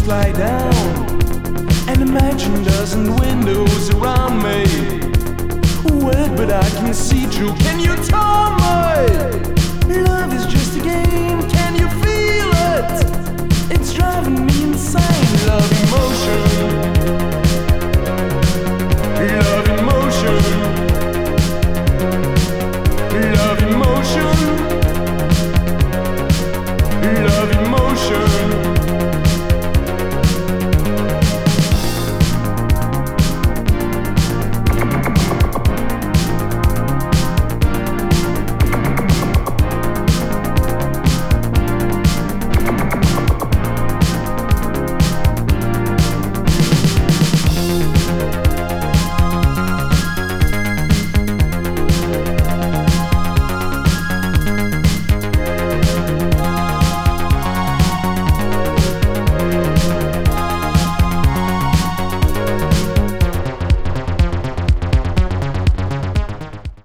fly down and imagine dozen windows around me. Word, but I can see through. Can you tell me?